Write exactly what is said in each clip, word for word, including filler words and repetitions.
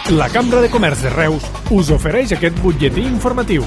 La Cambra de Comerç de Reus us ofereix aquest butlletí informatiu.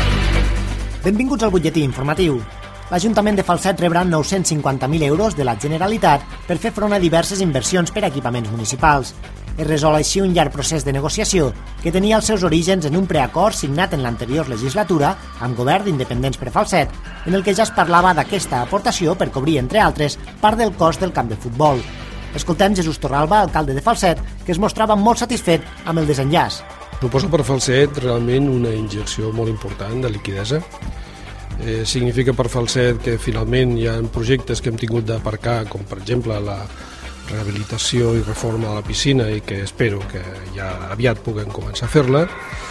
Benvinguts al butlletí informatiu. L'Ajuntament de Falset rebrà nou-cents cinquanta mil euros de la Generalitat per fer front a diverses inversions per a equipaments municipals. Es resol així un llarg procés de negociació que tenia els seus orígens en un preacord signat en l'anterior legislatura amb govern d'Independents per Falset, en el que ja es parlava d'aquesta aportació per cobrir, entre altres, part del cost del camp de futbol. Escoltem Jesús Torralba, alcalde de Falset, que es mostrava molt satisfet amb el desenllaç. Suposa per Falset realment una injecció molt important de liquidesa. Eh, significa per Falset que finalment hi ha projectes que hem tingut d'aparcar, com per exemple la rehabilitació i reforma de la piscina, i que espero que ja aviat puguem començar a fer-la,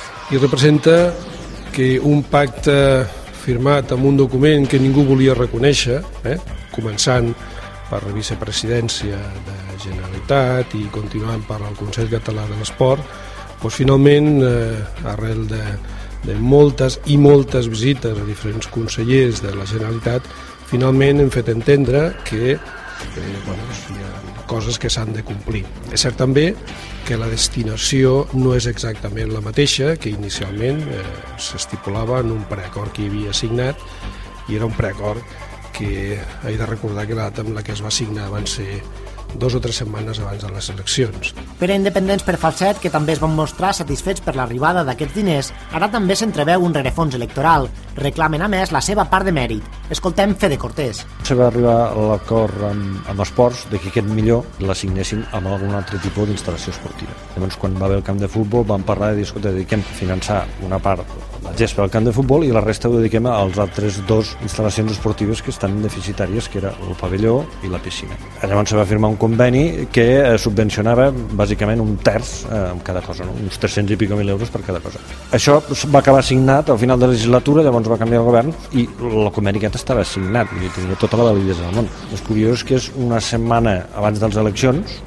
i representa que un pacte firmat amb un document que ningú volia reconèixer, eh, començant per la vicepresidència de Generalitat i continuant per al Consell Català de l'Esport, doncs finalment, eh, arrel de, de moltes i moltes visites a diferents consellers de la Generalitat, finalment hem fet entendre que eh, bueno, hi ha coses que s'han de complir. És cert també que la destinació no és exactament la mateixa que inicialment eh, s'estipulava en un preacord que hi havia signat, i era un preacord que he de recordar que la data amb la que es va signar van ser dos o tres setmanes abans de les eleccions. Per a Independents per Falset, que també es van mostrar satisfets per l'arribada d'aquests diners, ara també s'entreveu un rerefons electoral. Reclamen, a més, la seva part de mèrit. Escoltem Fede Cortés. Se va arribar a l'acord amb, amb esports de que aquest millor l'assignessin amb algun altre tipus d'instal·lació esportiva. Llavors, quan va haver el camp de futbol, vam parlar de dir, escolta, dediquem a finançar una part del gest per al camp de futbol i la resta ho dediquem als altres dos instal·lacions esportives que estan deficitàries, que era el pavelló i la piscina. Llavors se va firmar un conveni que eh, subvencionava bàsicament un terç eh, amb cada cosa, no? Uns tres-cents i pico mil euros per cada cosa. Això va acabar signat al final de la legislatura, llavors va canviar el govern i el conveni aquest estava signat i tenia tota la validesa del món. El curiós és que és una setmana abans de les eleccions.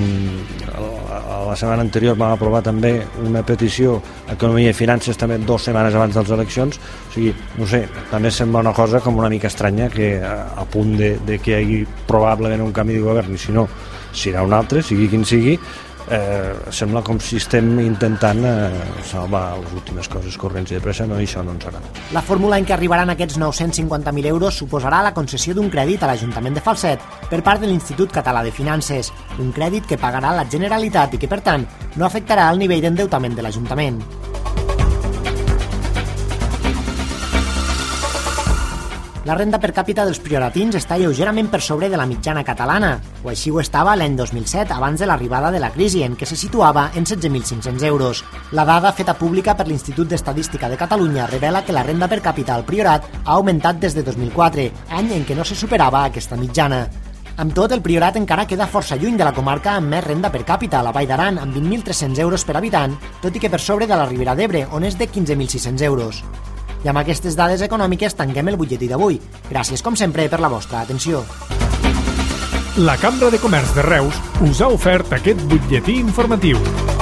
A la setmana anterior vam aprovar també una petició a Economia i Finances també dues setmanes abans de les eleccions. O sigui, no sé, també sembla una cosa com una mica estranya que a punt de, de que hi hagi probablement un canvi de govern, i si no, serà un altre, sigui quin sigui, eh, sembla com si estem intentant eh, salvar les últimes coses corrents i de pressa, no, i això no ens agrada. La fórmula en què arribaran aquests nou-cents cinquanta mil euros suposarà la concessió d'un crèdit a l'Ajuntament de Falset per part de l'Institut Català de Finances, un crèdit que pagarà la Generalitat i que, per tant, no afectarà el nivell d'endeutament de l'Ajuntament. La renda per càpita dels prioratins està lleugerament per sobre de la mitjana catalana, o així ho estava l'any dos mil set, abans de l'arribada de la crisi, en què se situava en setze mil cinc-cents euros. La dada feta pública per l'Institut d'Estadística de Catalunya revela que la renda per càpita al Priorat ha augmentat des de dos mil quatre, any en què no se superava aquesta mitjana. Amb tot, el Priorat encara queda força lluny de la comarca amb més renda per càpita, la Vall d'Aran, amb vint mil tres-cents euros per habitant, tot i que per sobre de la Ribera d'Ebre, on és de quinze mil sis-cents euros. I amb aquestes dades econòmiques tanquem el butlletí d'avui. Gràcies, com sempre, per la vostra atenció. La Cambra de Comerç de Reus us ha ofert aquest butlletí informatiu.